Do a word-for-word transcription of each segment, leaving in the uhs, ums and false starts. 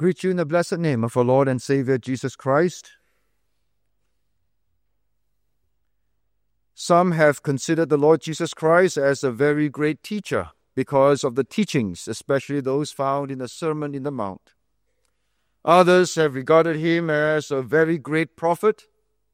greet you in the blessed name of our Lord and Savior Jesus Christ. Some have considered the Lord Jesus Christ as a very great teacher because of the teachings, especially those found in the Sermon in the Mount. Others have regarded him as a very great prophet.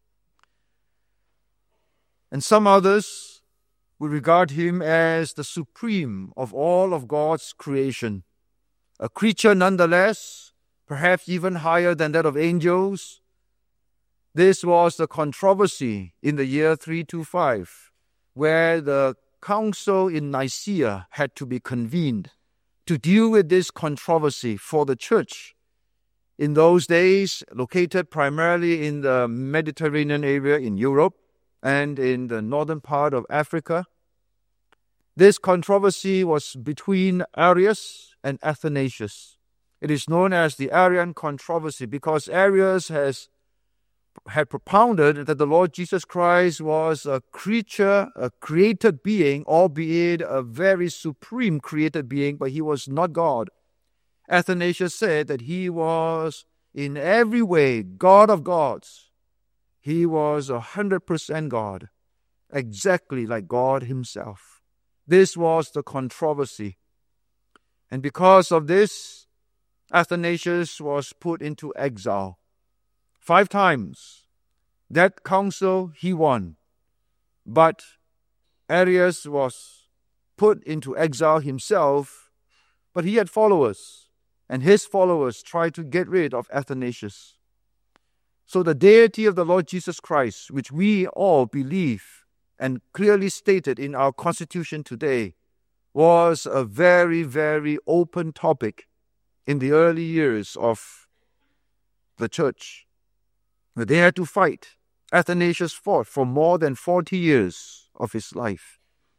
And some others would regard him as the supreme of all of God's creation. A creature nonetheless, perhaps even higher than that of angels. This was the controversy in the year three twenty-five, where the council in Nicaea had to be convened to deal with this controversy for the church. In those days, located primarily in the Mediterranean area in Europe and in the northern part of Africa, this controversy was between Arius and Athanasius. It is known as the Arian controversy because Arius has had propounded that the Lord Jesus Christ was a creature, a created being, albeit a very supreme created being, but he was not God. Athanasius said that he was in every way God of gods. He was a hundred percent God, exactly like God himself. This was the controversy. And because of this, Athanasius was put into exile. Five times. That council he won. But Arius was put into exile himself, but he had followers, and his followers tried to get rid of Athanasius. So the deity of the Lord Jesus Christ, which we all believe and clearly stated in our Constitution today, was a very, very open topic in the early years of the church. They had to fight. Athanasius fought for more than forty years of his life.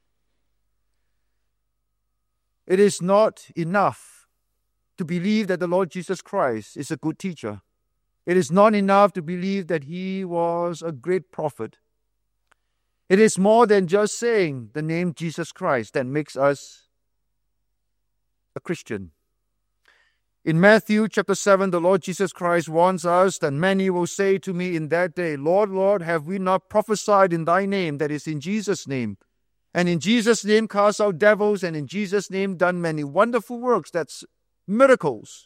It is not enough to believe that the Lord Jesus Christ is a good teacher. It is not enough to believe that he was a great prophet. It is more than just saying the name Jesus Christ that makes us a Christian. In Matthew chapter seven, the Lord Jesus Christ warns us that many will say to me in that day, Lord, Lord, have we not prophesied in thy name, that is in Jesus' name, and in Jesus' name cast out devils, and in Jesus' name done many wonderful works, that's miracles.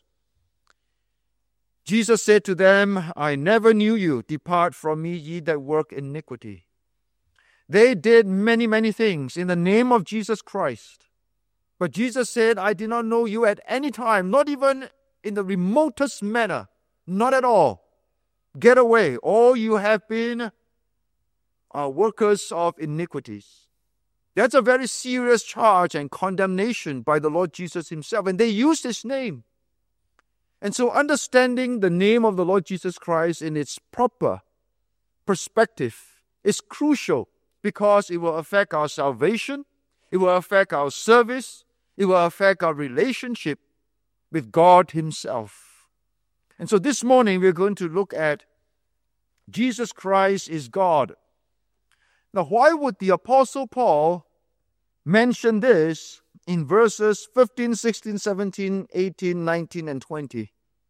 Jesus said to them, I never knew you. Depart from me, ye that work iniquity. They did many, many things in the name of Jesus Christ. But Jesus said, I did not know you at any time, not even in the remotest manner, not at all. Get away. All you have been are workers of iniquities. That's a very serious charge and condemnation by the Lord Jesus himself. And they used his name. And so understanding the name of the Lord Jesus Christ in its proper perspective is crucial, because it will affect our salvation, it will affect our service, it will affect our relationship with God himself. And so this morning we're going to look at Jesus Christ is God. Now, why would the Apostle Paul mention this in verses fifteen, sixteen, seventeen, eighteen, nineteen, and twenty?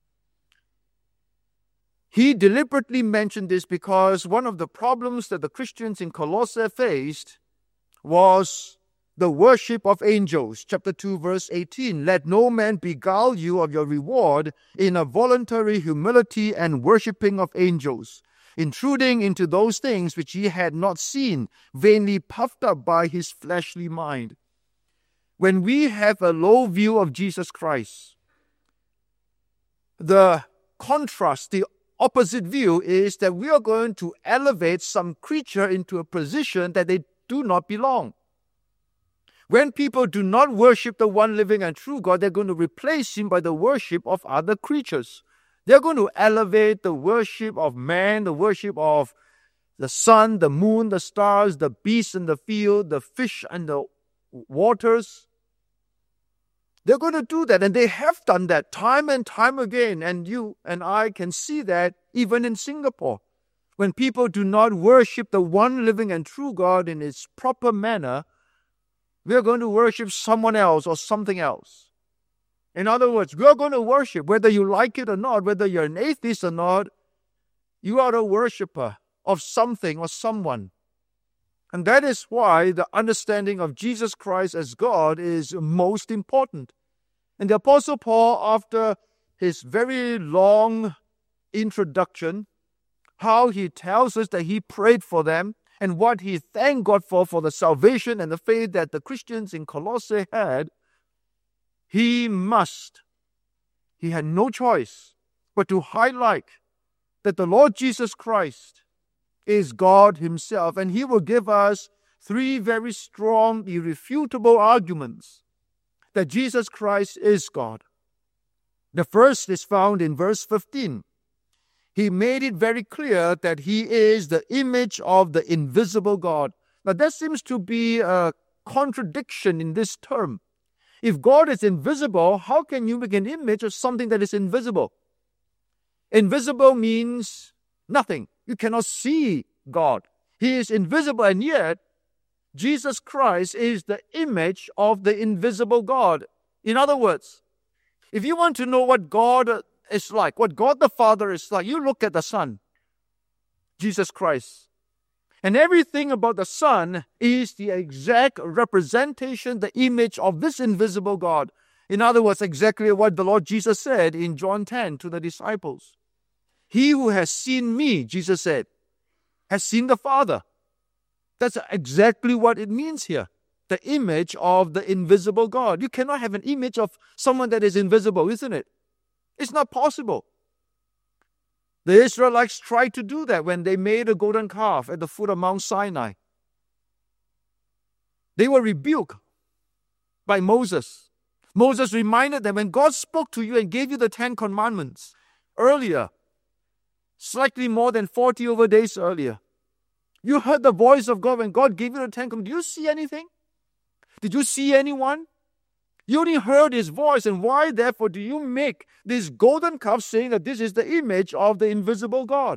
He deliberately mentioned this because one of the problems that the Christians in Colossae faced was the worship of angels. Chapter two, verse eighteen, let no man beguile you of your reward in a voluntary humility and worshipping of angels, intruding into those things which ye had not seen, vainly puffed up by his fleshly mind. When we have a low view of Jesus Christ, the contrast, the opposite view is that we are going to elevate some creature into a position that they do not belong. When people do not worship the one living and true God, they're going to replace him by the worship of other creatures. They're going to elevate the worship of man, the worship of the sun, the moon, the stars, the beasts in the field, the fish and the waters. They're going to do that, and they have done that time and time again, and you and I can see that even in Singapore. When people do not worship the one living and true God in its proper manner, we're going to worship someone else or something else. In other words, we are going to worship, whether you like it or not, whether you're an atheist or not, you are a worshiper of something or someone. And that is why the understanding of Jesus Christ as God is most important. And the Apostle Paul, after his very long introduction, how he tells us that he prayed for them and what he thanked God for, for the salvation and the faith that the Christians in Colossae had, he must, he had no choice but to highlight that the Lord Jesus Christ is God himself, and he will give us three very strong, irrefutable arguments that Jesus Christ is God. The first is found in verse fifteen. He made it very clear that he is the image of the invisible God. Now, there seems to be a contradiction in this term. If God is invisible, how can you make an image of something that is invisible? Invisible means nothing. You cannot see God. He is invisible, and yet Jesus Christ is the image of the invisible God. In other words, if you want to know what God is like, what God the Father is like, you look at the Son, Jesus Christ. And everything about the Son is the exact representation, the image of this invisible God. In other words, exactly what the Lord Jesus said in John ten to the disciples. He who has seen me, Jesus said, has seen the Father. That's exactly what it means here. The image of the invisible God. You cannot have an image of someone that is invisible, isn't it? It's not possible. The Israelites tried to do that when they made a golden calf at the foot of Mount Sinai. They were rebuked by Moses. Moses reminded them, when God spoke to you and gave you the Ten Commandments earlier, slightly more than forty over days earlier, you heard the voice of God when God gave you the Ten Commandments. Did you see anything? Did you see anyone? You only heard his voice, and why therefore do you make this golden calf saying that this is the image of the invisible God?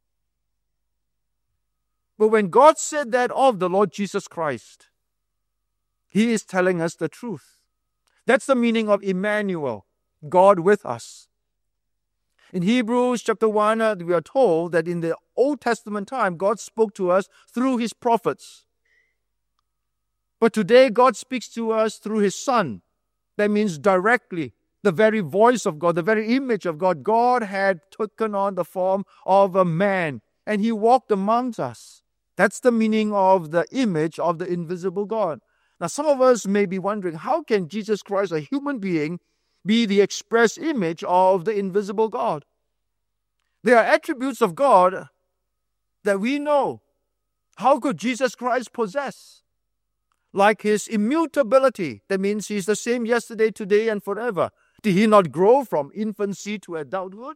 But when God said that of the Lord Jesus Christ, he is telling us the truth. That's the meaning of Emmanuel, God with us. In Hebrews chapter one, uh, we are told that in the Old Testament time, God spoke to us through his prophets. But today, God speaks to us through his Son. That means directly, the very voice of God, the very image of God. God had taken on the form of a man, and he walked amongst us. That's the meaning of the image of the invisible God. Now, some of us may be wondering, how can Jesus Christ, a human being, be the express image of the invisible God? There are attributes of God that we know. How could Jesus Christ possess? Like his immutability, that means he's the same yesterday, today, and forever. Did he not grow from infancy to adulthood?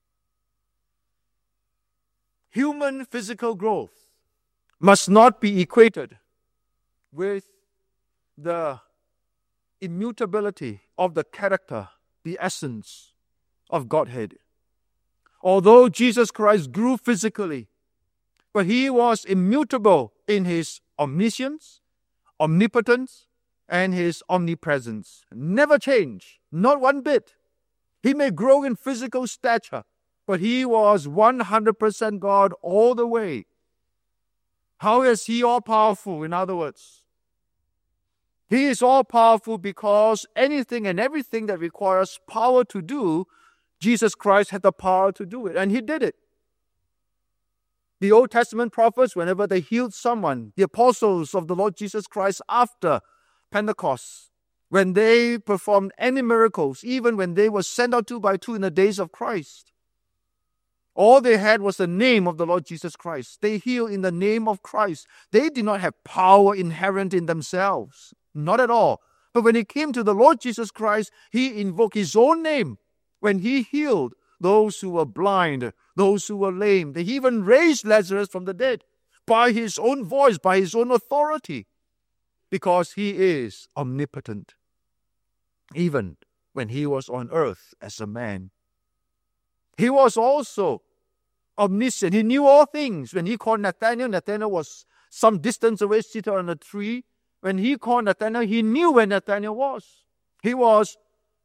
Human physical growth must not be equated with the immutability of the character, the essence of Godhead. Although Jesus Christ grew physically, but he was immutable in his omniscience, omnipotence, and his omnipresence. Never change, not one bit. He may grow in physical stature, but he was one hundred percent God all the way. How is he all-powerful, in other words? He is all-powerful because anything and everything that requires power to do, Jesus Christ had the power to do it, and he did it. The Old Testament prophets, whenever they healed someone, the apostles of the Lord Jesus Christ after Pentecost, when they performed any miracles, even when they were sent out two by two in the days of Christ, all they had was the name of the Lord Jesus Christ. They healed in the name of Christ. They did not have power inherent in themselves. Not at all. But when it came to the Lord Jesus Christ, he invoked his own name when he healed those who were blind, those who were lame. They even raised Lazarus from the dead by his own voice, by his own authority, because he is omnipotent, even when he was on earth as a man. He was also omniscient. He knew all things. When he called Nathanael, Nathanael was some distance away, seated on a tree. When he called Nathanael, he knew where Nathanael was. He was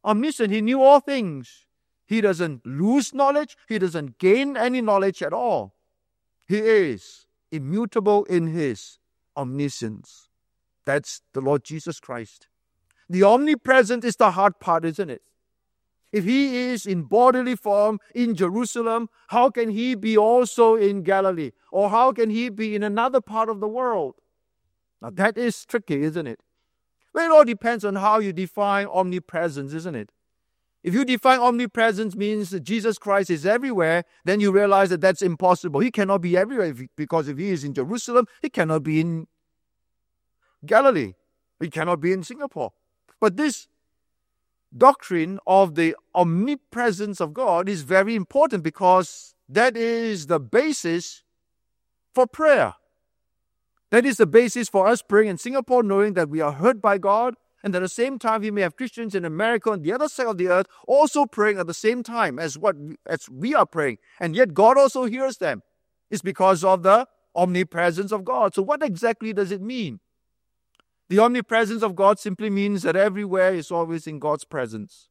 omniscient. He knew all things. He doesn't lose knowledge. He doesn't gain any knowledge at all. He is immutable in his omniscience. That's the Lord Jesus Christ. The omnipresent is the hard part, isn't it? If he is in bodily form in Jerusalem, how can he be also in Galilee? Or how can he be in another part of the world? Now that is tricky, isn't it? Well, it all depends on how you define omnipresence, isn't it? If you define omnipresence means that Jesus Christ is everywhere, then you realize that that's impossible. He cannot be everywhere because if he is in Jerusalem, he cannot be in Galilee. He cannot be in Singapore. But this doctrine of the omnipresence of God is very important because that is the basis for prayer. That is the basis for us praying in Singapore, knowing that we are heard by God, and at the same time, we may have Christians in America on the other side of the earth also praying at the same time as what as we are praying, and yet God also hears them. It's because of the omnipresence of God. So what exactly does it mean? The omnipresence of God simply means that everywhere is always in God's presence.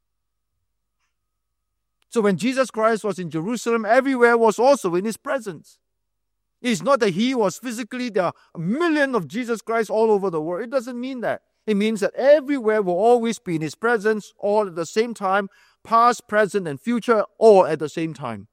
So when Jesus Christ was in Jerusalem, everywhere was also in his presence. It's not that he was physically, there are a million of Jesus Christ all over the world. It doesn't mean that. It means that everywhere will always be in his presence, all at the same time, past, present, and future, all at the same time.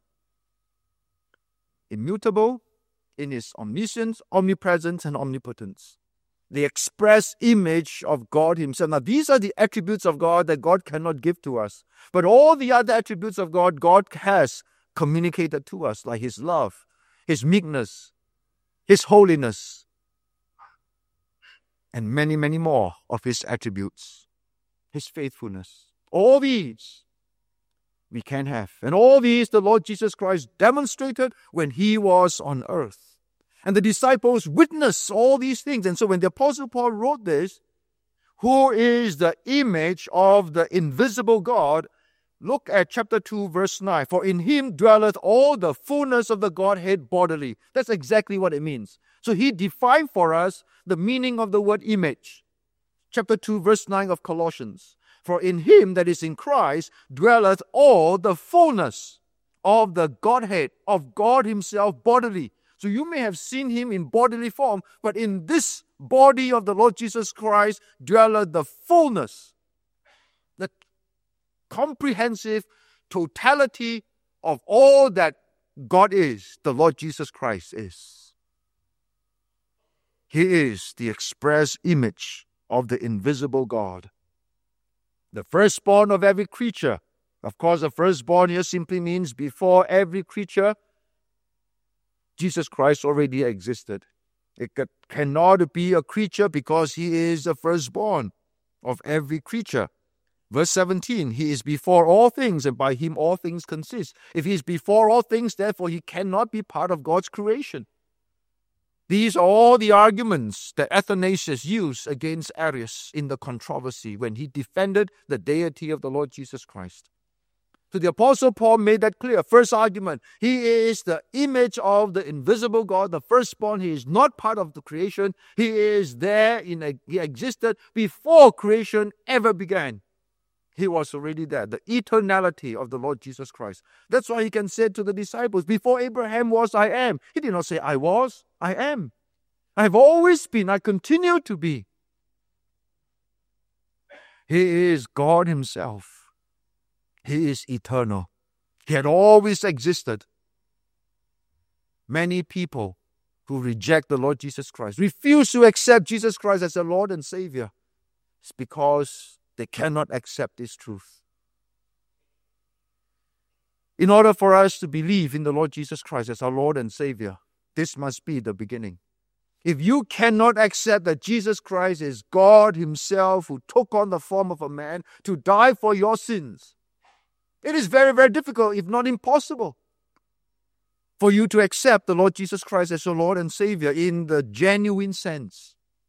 Immutable in his omniscience, omnipresence, and omnipotence. The express image of God himself. Now, these are the attributes of God that God cannot give to us. But all the other attributes of God, God has communicated to us, like his love, his meekness, his holiness, and many, many more of his attributes, his faithfulness. All these we can have. And all these the Lord Jesus Christ demonstrated when he was on earth. And the disciples witnessed all these things. And so when the Apostle Paul wrote this, who is the image of the invisible God, look at chapter two, verse nine. For in him dwelleth all the fullness of the Godhead bodily. That's exactly what it means. So he defined for us the meaning of the word image. Chapter two, verse nine of Colossians. For in him, that is in Christ, dwelleth all the fullness of the Godhead, of God himself bodily. So you may have seen him in bodily form, but in this body of the Lord Jesus Christ dwelleth the fullness, the comprehensive totality of all that God is, the Lord Jesus Christ is. He is the express image of the invisible God. The firstborn of every creature. Of course, the firstborn here simply means before every creature, Jesus Christ already existed. It cannot be a creature because he is the firstborn of every creature. Verse seventeen, he is before all things, and by him all things consist. If he is before all things, therefore he cannot be part of God's creation. These are all the arguments that Athanasius used against Arius in the controversy when he defended the deity of the Lord Jesus Christ. So the Apostle Paul made that clear. First argument, he is the image of the invisible God, the firstborn. He is not part of the creation. He is there, in a, he existed before creation ever began. He was already there, the eternality of the Lord Jesus Christ. That's why he can say to the disciples, before Abraham was, I am. He did not say, I was, I am. I have always been, I continue to be. He is God himself. He is eternal. He had always existed. Many people who reject the Lord Jesus Christ, refuse to accept Jesus Christ as their Lord and Savior, it's because they cannot accept this truth. In order for us to believe in the Lord Jesus Christ as our Lord and Savior, this must be the beginning. If you cannot accept that Jesus Christ is God himself who took on the form of a man to die for your sins, it is very, very difficult, if not impossible, for you to accept the Lord Jesus Christ as your Lord and Savior in the genuine sense.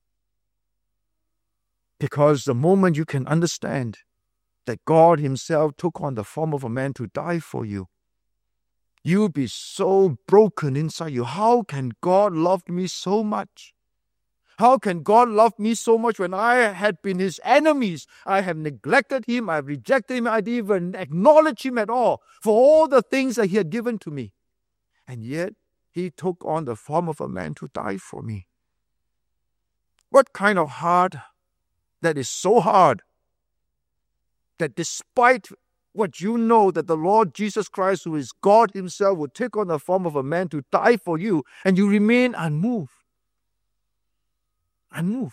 Because the moment you can understand that God himself took on the form of a man to die for you, you'll be so broken inside you. How can God love me so much? How can God love me so much when I had been his enemies? I have neglected him, I have rejected him, I didn't even acknowledge him at all for all the things that he had given to me. And yet, he took on the form of a man to die for me. What kind of heart that is so hard that despite what you know that the Lord Jesus Christ, who is God himself, would take on the form of a man to die for you, and you remain unmoved. Unmoved.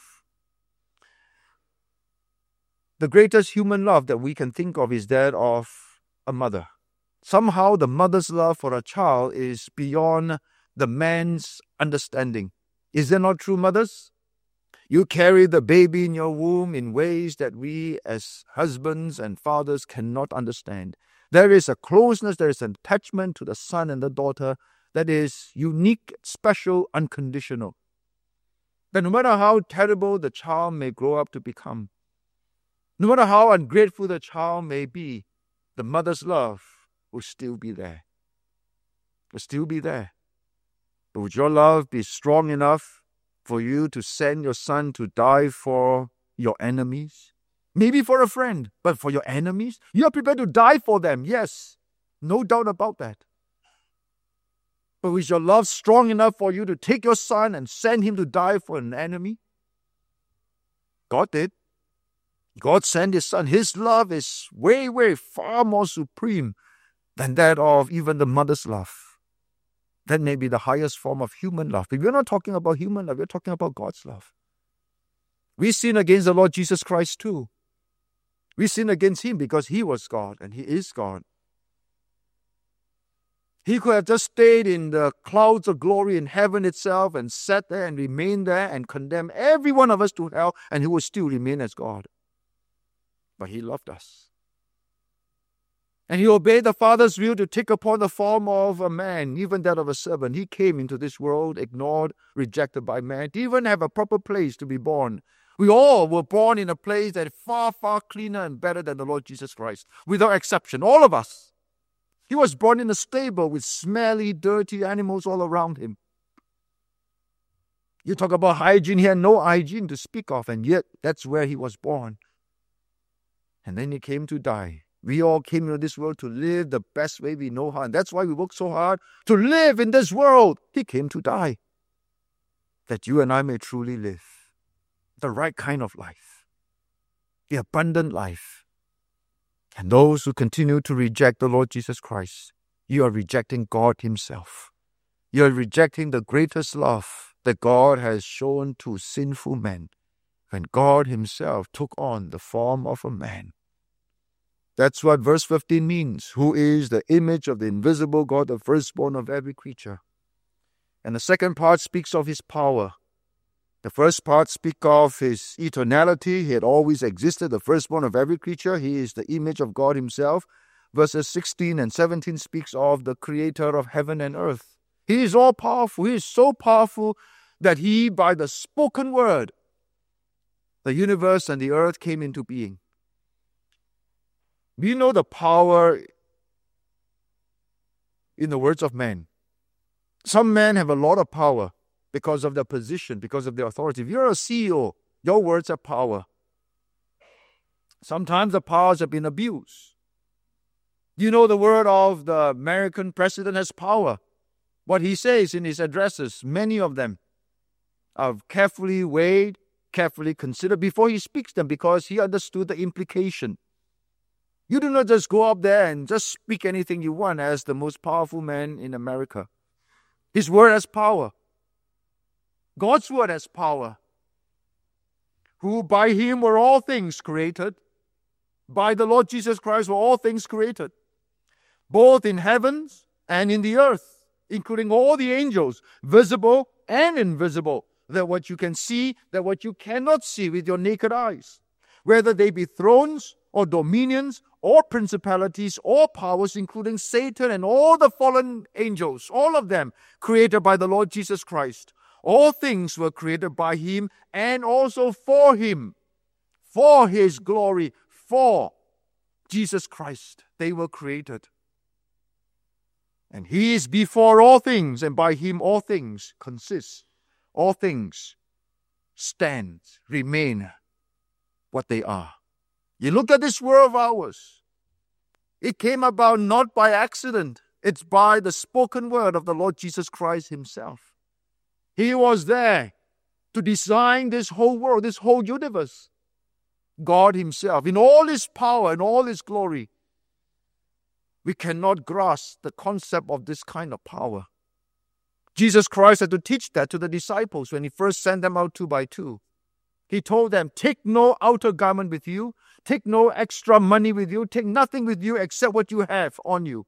The greatest human love that we can think of is that of a mother. Somehow the mother's love for a child is beyond the man's understanding. Is that not true, mothers? You carry the baby in your womb in ways that we as husbands and fathers cannot understand. There is a closeness, there is an attachment to the son and the daughter that is unique, special, unconditional. That no matter how terrible the child may grow up to become, no matter how ungrateful the child may be, the mother's love will still be there. Will still be there. But would your love be strong enough for you to send your son to die for your enemies? Maybe for a friend, but for your enemies? You are prepared to die for them, yes. No doubt about that. But is your love strong enough for you to take your son and send him to die for an enemy? God did. God sent his son. His love is way, way far more supreme than that of even the mother's love. That may be the highest form of human love. But we're not talking about human love. We're talking about God's love. We sin against the Lord Jesus Christ too. We sin against him because he was God and he is God. He could have just stayed in the clouds of glory in heaven itself and sat there and remained there and condemned every one of us to hell, and he would still remain as God. But he loved us. And he obeyed the Father's will to take upon the form of a man, even that of a servant. He came into this world, ignored, rejected by man, to even have a proper place to be born. We all were born in a place that is far, far cleaner and better than the Lord Jesus Christ, without exception, all of us. He was born in a stable with smelly, dirty animals all around him. You talk about hygiene, he had no hygiene to speak of, and yet that's where he was born. And then he came to die. We all came into this world to live the best way we know how, and that's why we work so hard to live in this world. He came to die, that you and I may truly live the right kind of life, the abundant life. And those who continue to reject the Lord Jesus Christ, you are rejecting God himself. You are rejecting the greatest love that God has shown to sinful men, when God himself took on the form of a man. That's what verse fifteen means. Who is the image of the invisible God, the firstborn of every creature. And the second part speaks of his power. The first part speaks of his eternality. He had always existed, the firstborn of every creature. He is the image of God himself. Verses sixteen and seventeen speaks of the creator of heaven and earth. He is all powerful. He is so powerful that he, by the spoken word, the universe and the earth came into being. We know the power in the words of men. Some men have a lot of power because of their position, because of their authority. If you're a C E O, your words have power. Sometimes the powers have been abused. You know the word of the American president has power. What he says in his addresses, many of them are carefully weighed, carefully considered before he speaks them, because he understood the implication. You do not just go up there and just speak anything you want as the most powerful man in America. His word has power. God's word has power. Who by him were all things created. By the Lord Jesus Christ were all things created. Both in heavens and in the earth, including all the angels, visible and invisible. That what you can see, that what you cannot see with your naked eyes. Whether they be thrones or dominions or principalities or powers, including Satan and all the fallen angels, all of them created by the Lord Jesus Christ. All things were created by him and also for him, for his glory, for Jesus Christ. They were created. And he is before all things, and by him all things consist. All things stand, remain what they are. You look at this world of ours. It came about not by accident. It's by the spoken word of the Lord Jesus Christ himself. He was there to design this whole world, this whole universe. God himself, in all his power and all his glory. We cannot grasp the concept of this kind of power. Jesus Christ had to teach that to the disciples when he first sent them out two by two. He told them, take no outer garment with you, take no extra money with you, take nothing with you except what you have on you.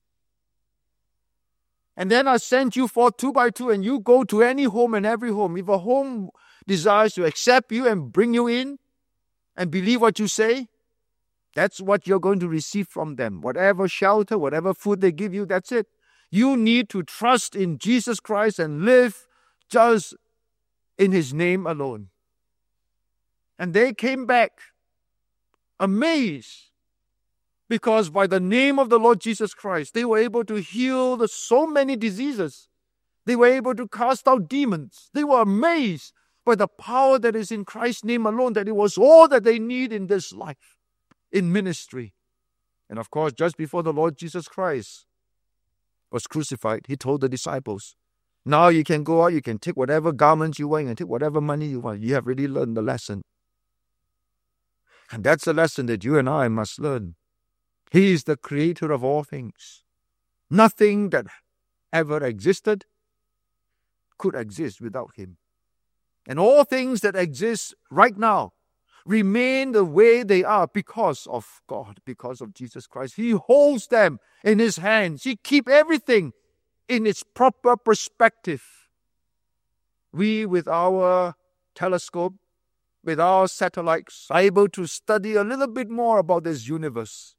And then I send you forth two by two, and you go to any home and every home. If a home desires to accept you and bring you in and believe what you say, that's what you're going to receive from them. Whatever shelter, whatever food they give you, that's it. You need to trust in Jesus Christ and live just in his name alone. And they came back amazed, because by the name of the Lord Jesus Christ, they were able to heal the, so many diseases. They were able to cast out demons. They were amazed by the power that is in Christ's name alone, that it was all that they need in this life, in ministry. And of course, just before the Lord Jesus Christ was crucified, he told the disciples, now you can go out, you can take whatever garments you want, and take whatever money you want. You have already learned the lesson. And that's a lesson that you and I must learn. He is the creator of all things. Nothing that ever existed could exist without him. And all things that exist right now remain the way they are because of God, because of Jesus Christ. He holds them in his hands. He keeps everything in its proper perspective. We, with our telescope, with our satellites, are able to study a little bit more about this universe.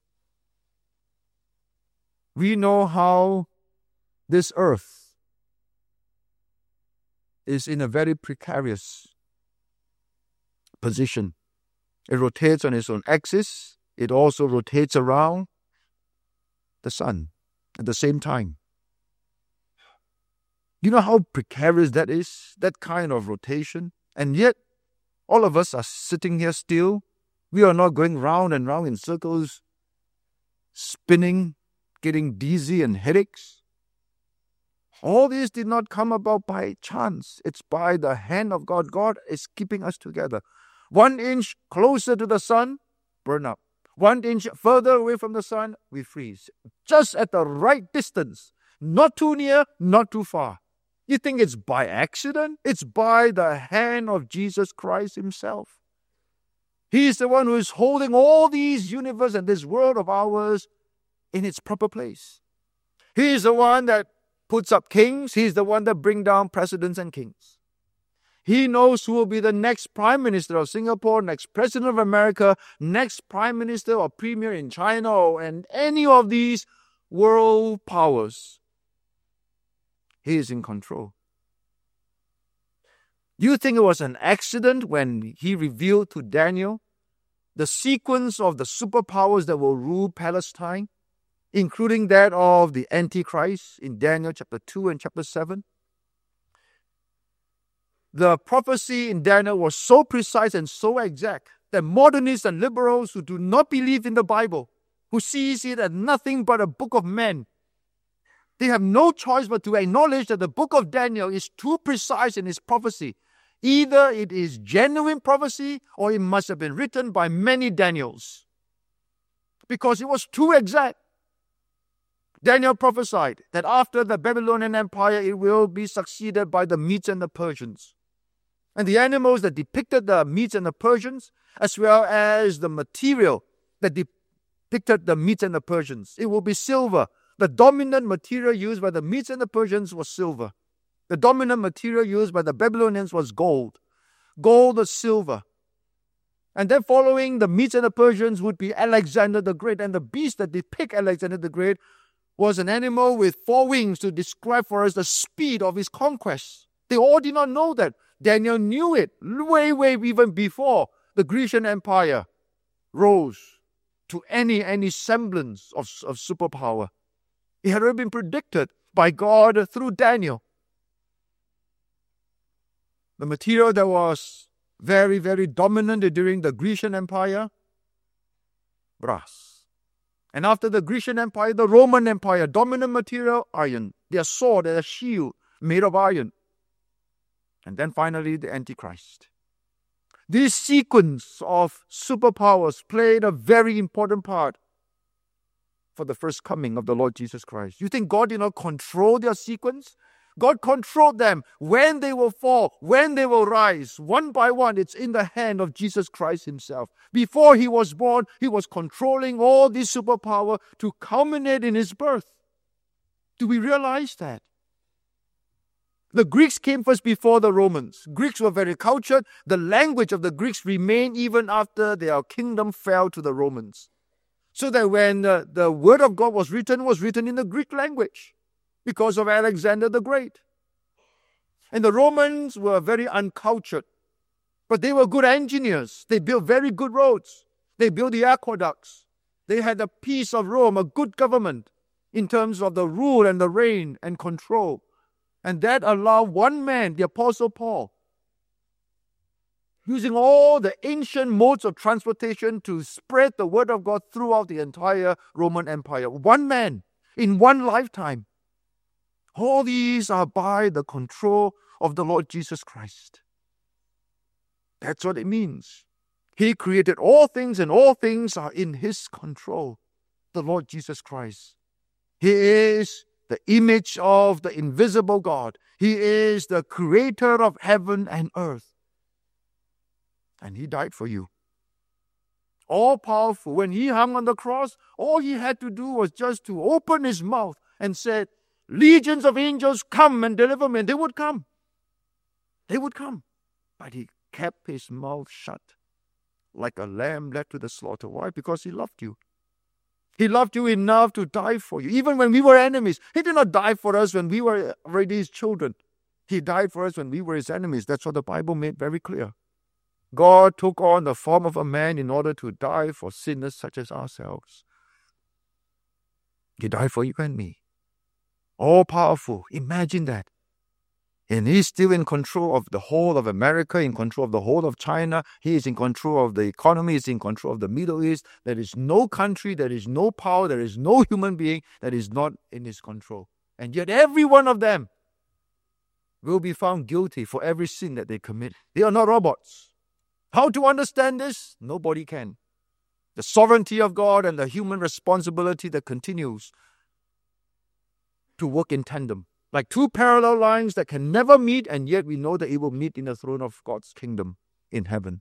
We know how this earth is in a very precarious position. It rotates on its own axis. It also rotates around the sun at the same time. You know how precarious that is, that kind of rotation? And yet, all of us are sitting here still. We are not going round and round in circles, spinning, getting dizzy and headaches. All this did not come about by chance. It's by the hand of God. God is keeping us together. One inch closer to the sun, burn up. One inch further away from the sun, we freeze. Just at the right distance. Not too near, not too far. You think it's by accident? It's by the hand of Jesus Christ himself. He is the one who is holding all these universe and this world of ours in its proper place. He is the one that puts up kings. He is the one that brings down presidents and kings. He knows who will be the next prime minister of Singapore, next president of America, next prime minister or premier in China, or and any of these world powers. He is in control. Do you think it was an accident when he revealed to Daniel the sequence of the superpowers that will rule Palestine, including that of the Antichrist in Daniel chapter two and chapter seven? The prophecy in Daniel was so precise and so exact that modernists and liberals who do not believe in the Bible, who sees it as nothing but a book of men, they have no choice but to acknowledge that the book of Daniel is too precise in its prophecy. Either it is genuine prophecy or it must have been written by many Daniels, because it was too exact. Daniel prophesied that after the Babylonian Empire, it will be succeeded by the Medes and the Persians. And the animals that depicted the Medes and the Persians, as well as the material that depicted the Medes and the Persians, it will be silver. The dominant material used by the Medes and the Persians was silver. The dominant material used by the Babylonians was gold. Gold or silver. And then following the Medes and the Persians would be Alexander the Great. And the beast that depict Alexander the Great was an animal with four wings to describe for us the speed of his conquest. They all did not know that. Daniel knew it way, way even before the Grecian Empire rose to any, any semblance of, of superpower. It had already been predicted by God through Daniel. The material that was very, very dominant during the Grecian Empire, brass. And after the Grecian Empire, the Roman Empire, dominant material, iron. Their sword, their shield, made of iron. And then finally, the Antichrist. This sequence of superpowers played a very important part for the first coming of the Lord Jesus Christ. You think God did not control their sequence? God controlled them, when they will fall, when they will rise, one by one. It's in the hand of Jesus Christ himself. Before he was born, he was controlling all this superpower to culminate in his birth. Do we realize that? The Greeks came first before the Romans. Greeks were very cultured. The language of the Greeks remained even after their kingdom fell to the Romans. So that when uh, the word of God was written, it was written in the Greek language because of Alexander the Great. And the Romans were very uncultured, but they were good engineers. They built very good roads. They built the aqueducts. They had the peace of Rome, a good government in terms of the rule and the reign and control. And that allowed one man, the Apostle Paul, using all the ancient modes of transportation to spread the word of God throughout the entire Roman Empire. One man in one lifetime. All these are by the control of the Lord Jesus Christ. That's what it means. He created all things, and all things are in his control. The Lord Jesus Christ. He is the image of the invisible God. He is the creator of heaven and earth. And he died for you. All powerful. When he hung on the cross, all he had to do was just to open his mouth and said, legions of angels, come and deliver me. And they would come. They would come. But he kept his mouth shut like a lamb led to the slaughter. Why? Because he loved you. He loved you enough to die for you. Even when we were enemies. He did not die for us when we were already his children. He died for us when we were his enemies. That's what the Bible made very clear. God took on the form of a man in order to die for sinners such as ourselves. He died for you and me. All powerful. Imagine that. And he's still in control of the whole of America, in control of the whole of China. He is in control of the economy. He's in control of the Middle East. There is no country, there is no power, there is no human being that is not in his control. And yet every one of them will be found guilty for every sin that they commit. They are not robots. How to understand this? Nobody can. The sovereignty of God and the human responsibility that continues to work in tandem. Like two parallel lines that can never meet, and yet we know that it will meet in the throne of God's kingdom in heaven.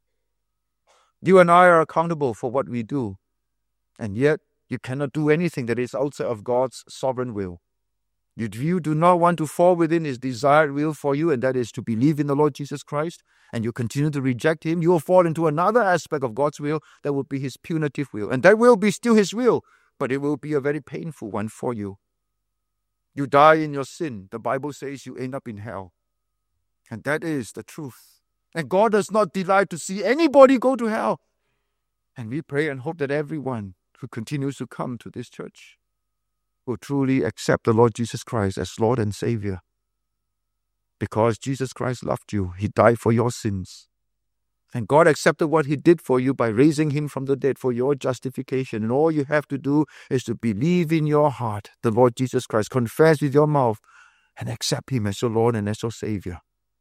You and I are accountable for what we do, and yet you cannot do anything that is outside of God's sovereign will. If you do not want to fall within his desired will for you, and that is to believe in the Lord Jesus Christ, and you continue to reject him, you will fall into another aspect of God's will that will be his punitive will. And that will be still his will, but it will be a very painful one for you. You die in your sin. The Bible says you end up in hell. And that is the truth. And God does not delight to see anybody go to hell. And we pray and hope that everyone who continues to come to this church will truly accept the Lord Jesus Christ as Lord and Savior. Because Jesus Christ loved you. He died for your sins. And God accepted what he did for you by raising him from the dead for your justification. And all you have to do is to believe in your heart the Lord Jesus Christ, confess with your mouth, and accept him as your Lord and as your Savior.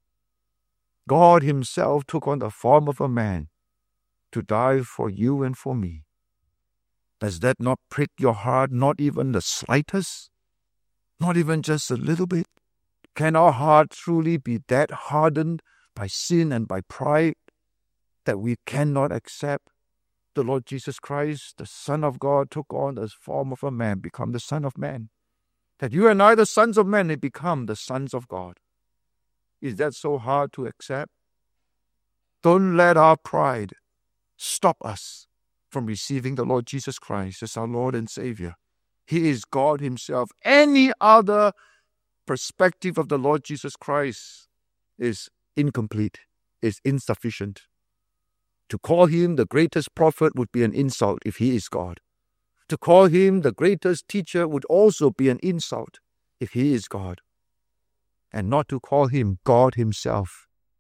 God himself took on the form of a man to die for you and for me. Does that not prick your heart, not even the slightest? Not even just a little bit? Can our heart truly be that hardened by sin and by pride that we cannot accept the Lord Jesus Christ, the Son of God, took on the form of a man, become the Son of Man? That you and I, the sons of men, have become the sons of God. Is that so hard to accept? Don't let our pride stop us from receiving the Lord Jesus Christ as our Lord and Savior. He is God himself. Any other perspective of the Lord Jesus Christ is incomplete, is insufficient. To call him the greatest prophet would be an insult if he is God. To call him the greatest teacher would also be an insult if he is God. And not to call him God himself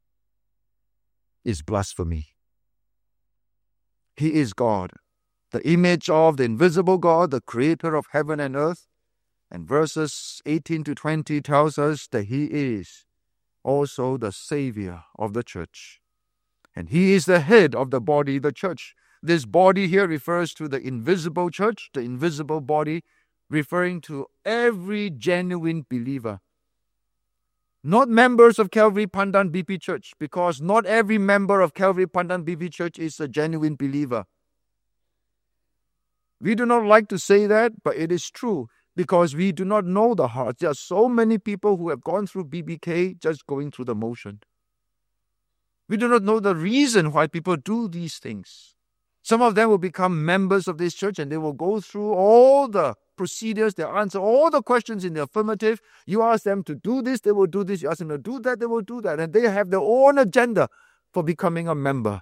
is blasphemy. He is God, the image of the invisible God, the creator of heaven and earth. And verses eighteen to twenty tells us that He is also the Savior of the church. And He is the head of the body, the church. This body here refers to the invisible church, the invisible body, referring to every genuine believer. Not members of Calvary Pandan B P Church, because not every member of Calvary Pandan B P Church is a genuine believer. We do not like to say that, but it is true, because we do not know the heart. There are so many people who have gone through B B K just going through the motion. We do not know the reason why people do these things. Some of them will become members of this church and they will go through all the procedures, they answer all the questions in the affirmative. You ask them to do this, they will do this. You ask them to do that, they will do that. And they have their own agenda for becoming a member.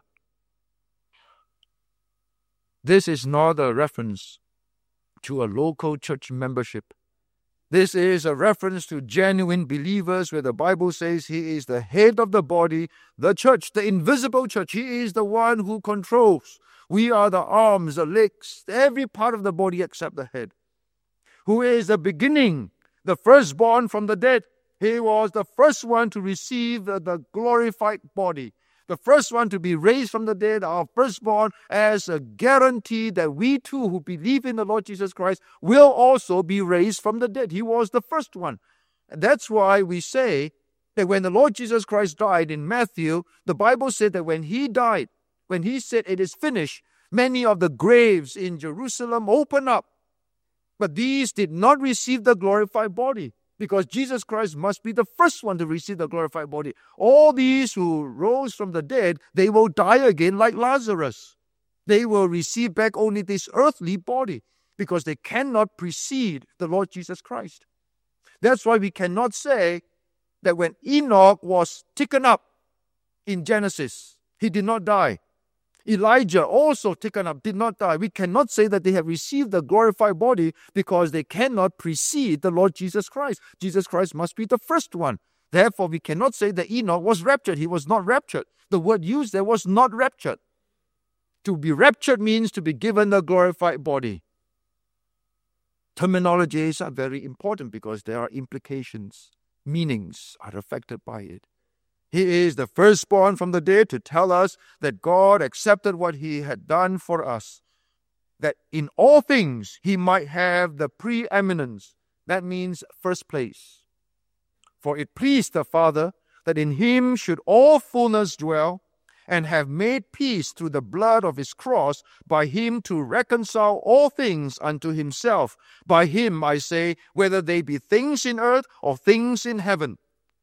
This is not a reference to a local church membership. This is a reference to genuine believers where the Bible says He is the head of the body, the church, the invisible church. He is the one who controls. We are the arms, the legs, every part of the body except the head. Who is the beginning, the firstborn from the dead. He was the first one to receive the, the glorified body. The first one to be raised from the dead, our firstborn, as a guarantee that we too who believe in the Lord Jesus Christ will also be raised from the dead. He was the first one. And that's why we say that when the Lord Jesus Christ died in Matthew, the Bible said that when He died, when He said it is finished, many of the graves in Jerusalem opened up. But these did not receive the glorified body, because Jesus Christ must be the first one to receive the glorified body. All these who rose from the dead, they will die again like Lazarus. They will receive back only this earthly body, because they cannot precede the Lord Jesus Christ. That's why we cannot say that when Enoch was taken up in Genesis, he did not die. Elijah also taken up, did not die. We cannot say that they have received the glorified body because they cannot precede the Lord Jesus Christ. Jesus Christ must be the first one. Therefore, we cannot say that Enoch was raptured. He was not raptured. The word used there was not raptured. To be raptured means to be given the glorified body. Terminologies are very important because there are implications, meanings are affected by it. He is the firstborn from the dead to tell us that God accepted what He had done for us, that in all things He might have the preeminence. That means first place. For it pleased the Father that in Him should all fullness dwell, and have made peace through the blood of His cross, by Him to reconcile all things unto Himself. By Him, I say, whether they be things in earth or things in heaven.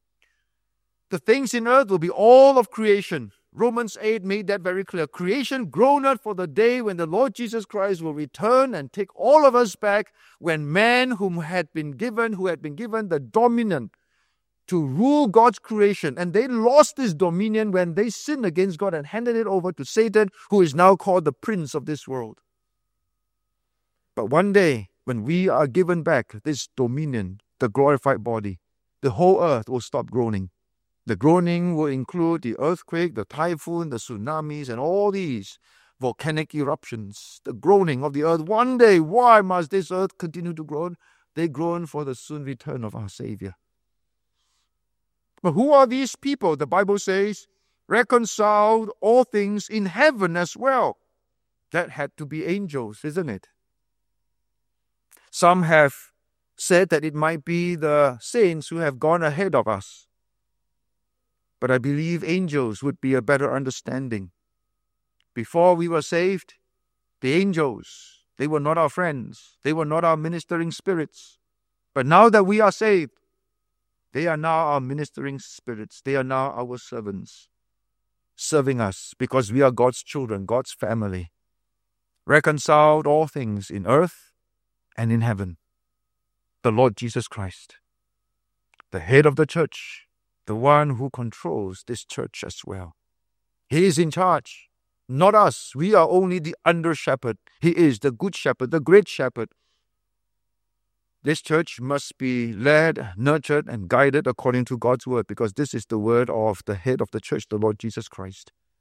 The things in earth will be all of creation. Romans eight made that very clear. Creation groaneth for the day when the Lord Jesus Christ will return and take all of us back, when man whom had been given, who had been given the dominion to rule God's creation, and they lost this dominion when they sinned against God and handed it over to Satan, who is now called the prince of this world. But one day, when we are given back this dominion, the glorified body, the whole earth will stop groaning. The groaning will include the earthquake, the typhoon, the tsunamis, and all these volcanic eruptions. The groaning of the earth. One day, why must this earth continue to groan? They groan for the soon return of our Savior. But who are these people? The Bible says, reconciled all things in heaven as well. That had to be angels, isn't it? Some have said that it might be the saints who have gone ahead of us. But I believe angels would be a better understanding. Before we were saved, the angels, they were not our friends. They were not our ministering spirits. But now that we are saved, they are now our ministering spirits. They are now our servants, serving us because we are God's children, God's family. Reconciled all things in earth and in heaven. The Lord Jesus Christ, the head of the church, the one who controls this church as well. He is in charge, not us. We are only the under shepherd. He is the good shepherd, the great shepherd. This church must be led, nurtured, and guided according to God's word, because this is the word of the head of the church, the Lord Jesus Christ.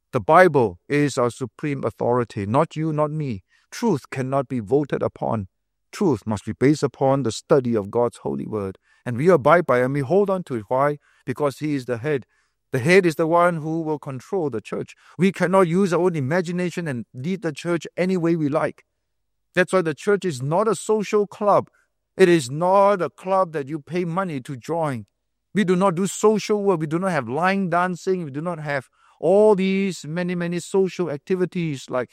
The Bible is our supreme authority, not you, not me. Truth cannot be voted upon. Truth must be based upon the study of God's holy word. And we abide by it and we hold on to it. Why? Because he is the head. The head is the one who will control the church. We cannot use our own imagination and lead the church any way we like. That's why the church is not a social club. It is not a club that you pay money to join. We do not do social work. We do not have line dancing. We do not have all these many, many social activities like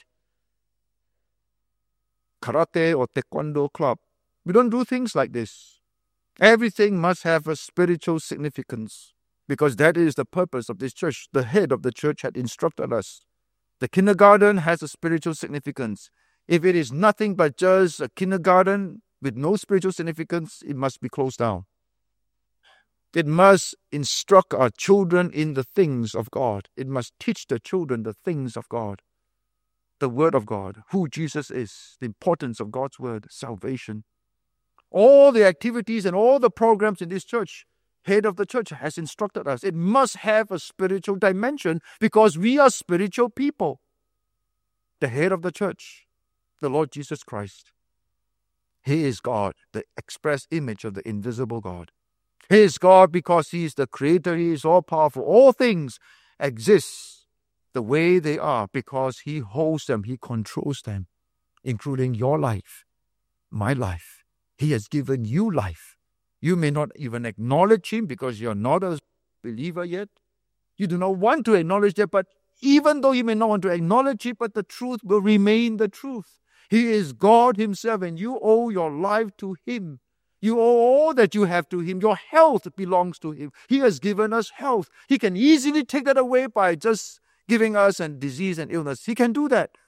karate or taekwondo club. We don't do things like this. Everything must have a spiritual significance because that is the purpose of this church. The head of the church had instructed us. The kindergarten has a spiritual significance. If it is nothing but just a kindergarten with no spiritual significance, it must be closed down. It must instruct our children in the things of God. It must teach the children the things of God, the word of God, who Jesus is, the importance of God's word, salvation. All the activities and all the programs in this church, head of the church has instructed us. It must have a spiritual dimension because we are spiritual people. The head of the church, the Lord Jesus Christ. He is God, the express image of the invisible God. He is God because he is the creator. He is all-powerful. All things exist the way they are because he holds them. He controls them, including your life, my life. He has given you life. You may not even acknowledge him because you're not a believer yet. You do not want to acknowledge that, but even though you may not want to acknowledge it, but the truth will remain the truth. He is God himself and you owe your life to him. You owe all that you have to him. Your health belongs to him. He has given us health. He can easily take that away by just giving us a disease and illness. He can do that.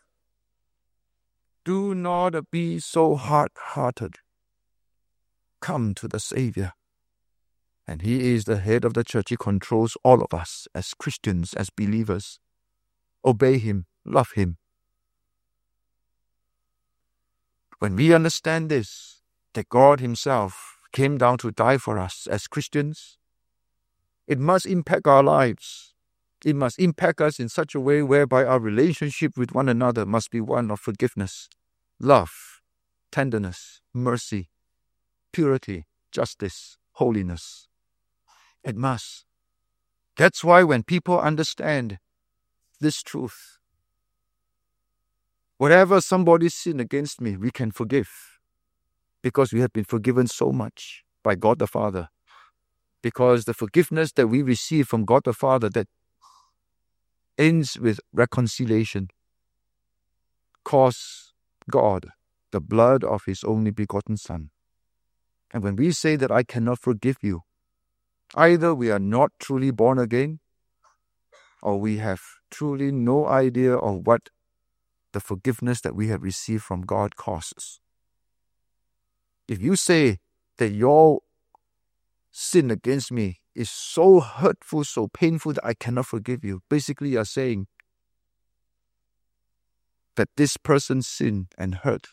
Do not be so hard-hearted. Come to the Savior. And he is the head of the church. He controls all of us as Christians, as believers. Obey him. Love him. When we understand this, that God himself came down to die for us as Christians, it must impact our lives. It must impact us in such a way whereby our relationship with one another must be one of forgiveness, love, tenderness, mercy, purity, justice, holiness. It must. That's why when people understand this truth, whatever somebody sinned against me, we can forgive. Because we have been forgiven so much by God the Father. Because the forgiveness that we receive from God the Father that ends with reconciliation costs God the blood of his only begotten Son. And when we say that I cannot forgive you, either we are not truly born again or we have truly no idea of what the forgiveness that we have received from God costs. If you say that your sin against me is so hurtful, so painful that I cannot forgive you, basically you are saying that this person's sin and hurt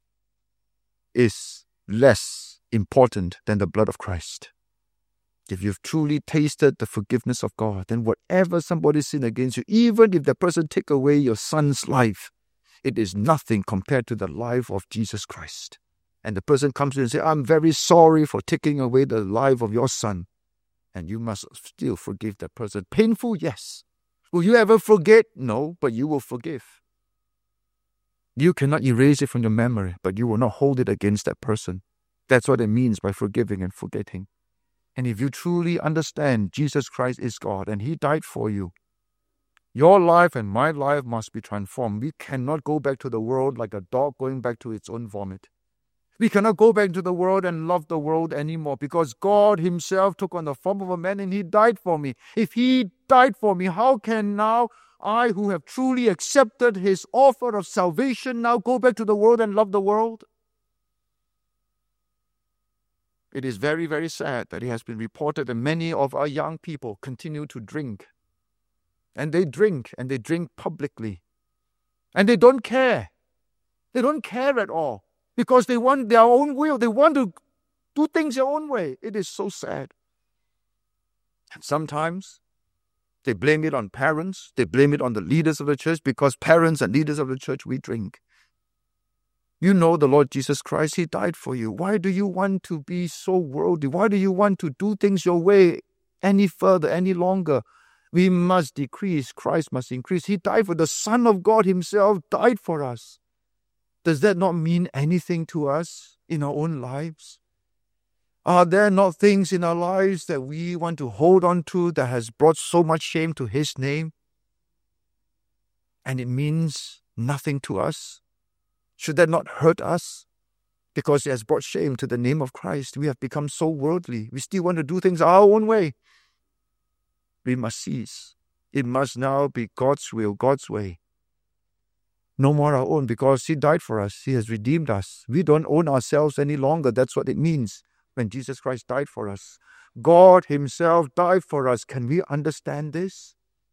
is less important than the blood of Christ. If you've truly tasted the forgiveness of God, then whatever somebody sinned against you, even if the person take away your son's life, it is nothing compared to the life of Jesus Christ. And the person comes to you and says, I'm very sorry for taking away the life of your son. And you must still forgive that person. Painful? Yes. Will you ever forget? No, but you will forgive. You cannot erase it from your memory, but you will not hold it against that person. That's what it means by forgiving and forgetting. And if you truly understand Jesus Christ is God and he died for you, your life and my life must be transformed. We cannot go back to the world like a dog going back to its own vomit. We cannot go back to the world and love the world anymore because God himself took on the form of a man and he died for me. If he died for me, how can now I, who have truly accepted his offer of salvation, now go back to the world and love the world? It is very, very sad that it has been reported that many of our young people continue to drink. And they drink, and they drink publicly. And they don't care. They don't care at all. Because they want their own will. They want to do things their own way. It is so sad. And sometimes They blame it on parents. They blame it on the leaders of the church, because parents and leaders of the church, we drink. You know the Lord Jesus Christ, He died for you. Why do you want to be so worldly? Why do you want to do things your way any further, any longer? We must decrease. Christ must increase. He died for the Son of God Himself, died for us. Does that not mean anything to us in our own lives? Are there not things in our lives that we want to hold on to that has brought so much shame to His name? And it means nothing to us? Should that not hurt us? Because it has brought shame to the name of Christ. We have become so worldly. We still want to do things our own way. We must cease. It must now be God's will, God's way. No more our own, because He died for us. He has redeemed us. We don't own ourselves any longer. That's what it means when Jesus Christ died for us. God Himself died for us. Can we understand this?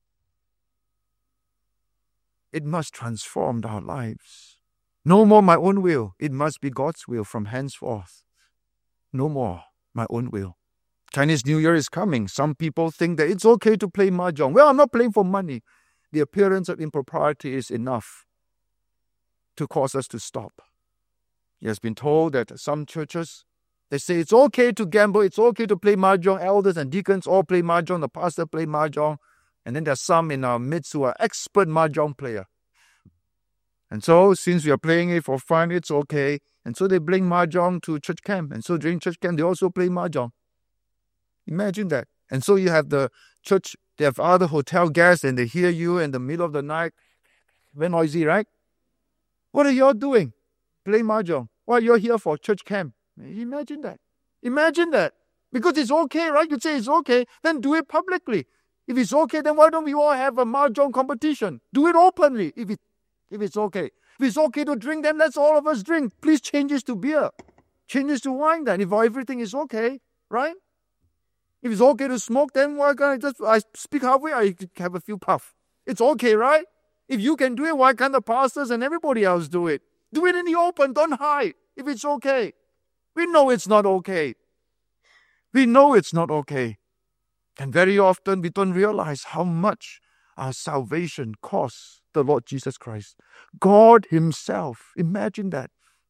It must transform our lives. No more my own will. It must be God's will from henceforth. No more my own will. Chinese New Year is coming. Some people think that it's okay to play mahjong. Well, I'm not playing for money. The appearance of impropriety is enough to cause us to stop. It has been told that some churches, they say it's okay to gamble, it's okay to play mahjong. Elders and deacons all play mahjong, the pastor play mahjong. And then there's some in our midst who are expert mahjong player. And so, since we are playing it for fun, it's okay. And so they bring mahjong to church camp. And so during church camp, they also play mahjong. Imagine that. And so you have the church, they have other hotel guests, and they hear you in the middle of the night. Very noisy, right? What are you all doing? Play mahjong. What, you're here for church camp? Imagine that. Imagine that. Because it's okay, right? You say it's okay, then do it publicly. If it's okay, then why don't we all have a mahjong competition? Do it openly, if it, if it's okay. If it's okay to drink, then let's all of us drink. Please change this to beer. Change this to wine then, if everything is okay, right? If it's okay to smoke, then why can't I just I speak halfway, I have a few puffs. It's okay, right? If you can do it, why can't the pastors and everybody else do it? Do it in the open, don't hide, if it's okay. We know it's not okay. We know it's not okay. And very often we don't realize how much our salvation costs the Lord Jesus Christ. God Himself, imagine that,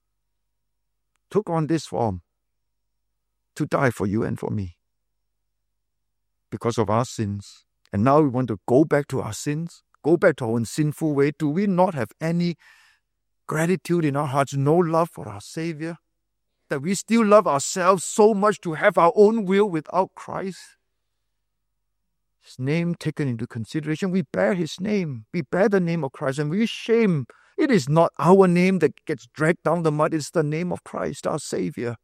took on this form to die for you and for me because of our sins. And now we want to go back to our sins, go back to our own sinful way. Do we not have any gratitude in our hearts, no love for our Savior? That we still love ourselves so much to have our own will without Christ? His name taken into consideration, we bear His name. We bear the name of Christ, and we shame. It is not our name that gets dragged down the mud. It's the name of Christ, our Savior.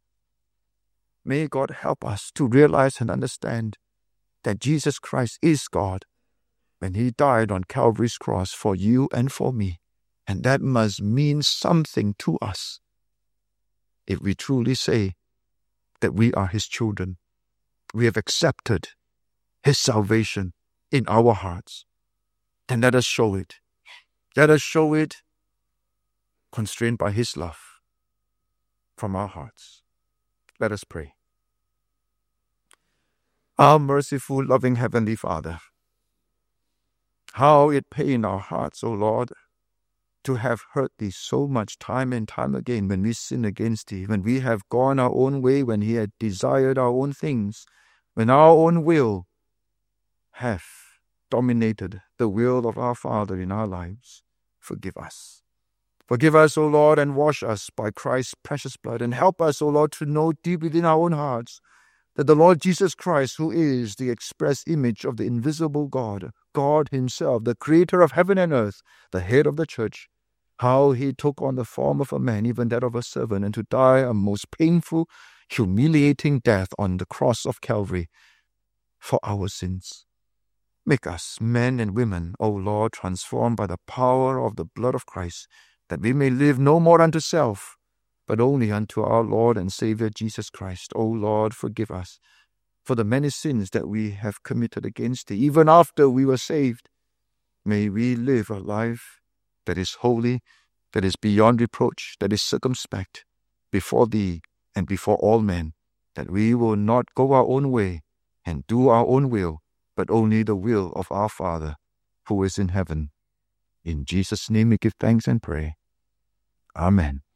May God help us to realize and understand that Jesus Christ is God when He died on Calvary's cross for you and for me. And that must mean something to us if we truly say that we are His children. We have accepted His salvation in our hearts. Then let us show it. Let us show it constrained by His love from our hearts. Let us pray. Our merciful, loving Heavenly Father, how it pains our hearts, O Lord, to have hurt Thee so much time and time again when we sin against Thee, when we have gone our own way, when we have desired our own things, when our own will have dominated the will of our Father in our lives. Forgive us. Forgive us, O Lord, and wash us by Christ's precious blood, and help us, O Lord, to know deep within our own hearts that the Lord Jesus Christ, who is the express image of the invisible God, God Himself, the creator of heaven and earth, the head of the church, how He took on the form of a man, even that of a servant, and to die a most painful, humiliating death on the cross of Calvary for our sins. Make us men and women, O Lord, transformed by the power of the blood of Christ, that we may live no more unto self, but only unto our Lord and Savior Jesus Christ. O Lord, forgive us for the many sins that we have committed against Thee, even after we were saved. May we live a life that is holy, that is beyond reproach, that is circumspect before Thee and before all men, that we will not go our own way and do our own will, but only the will of our Father who is in heaven. In Jesus' name we give thanks and pray. Amen.